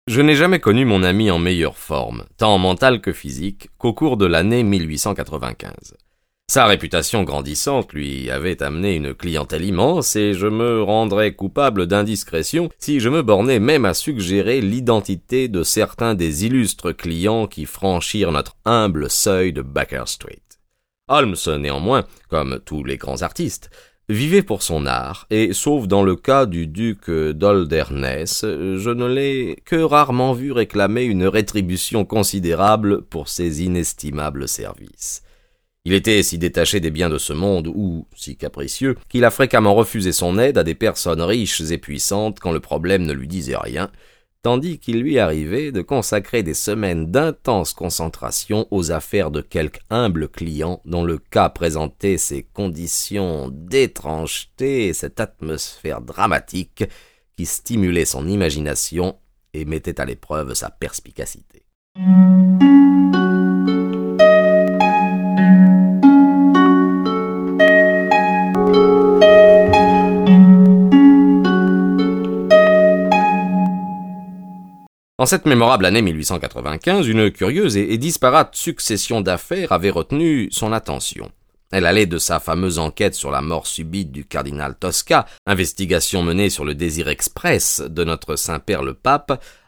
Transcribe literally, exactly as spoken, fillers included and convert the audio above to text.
Je n'ai jamais connu mon ami en meilleure forme, tant mentale que physique, qu'au cours de l'année mille huit cent quatre-vingt-quinze. Sa réputation grandissante lui avait amené une clientèle immense et je me rendrais coupable d'indiscrétion si je me bornais même à suggérer l'identité de certains des illustres clients qui franchirent notre humble seuil de Baker Street. Holmes, néanmoins, comme tous les grands artistes, vivait pour son art, et sauf dans le cas du duc d'Holderness, je ne l'ai que rarement vu réclamer une rétribution considérable pour ses inestimables services. Il était si détaché des biens de ce monde, ou si capricieux, qu'il a fréquemment refusé son aide à des personnes riches et puissantes quand le problème ne lui disait rien, tandis qu'il lui arrivait de consacrer des semaines d'intense concentration aux affaires de quelque humble client dont le cas présentait ces conditions d'étrangeté et cette atmosphère dramatique qui stimulait son imagination et mettait à l'épreuve sa perspicacité. En cette mémorable année mille huit cent quatre-vingt-quinze, une curieuse et disparate succession d'affaires avait retenu son attention. Elle allait de sa fameuse enquête sur la mort subite du cardinal Tosca, investigation menée sur le désir express de notre Saint-Père le Pape,